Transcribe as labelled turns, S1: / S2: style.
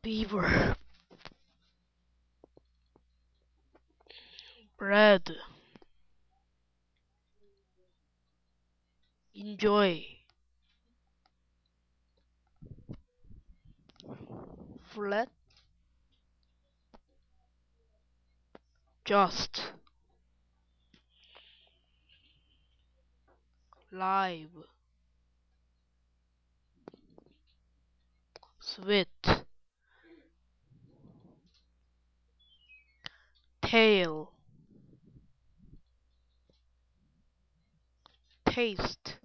S1: beaver, bread, enjoy, flat, just, live, sweet, tail, taste,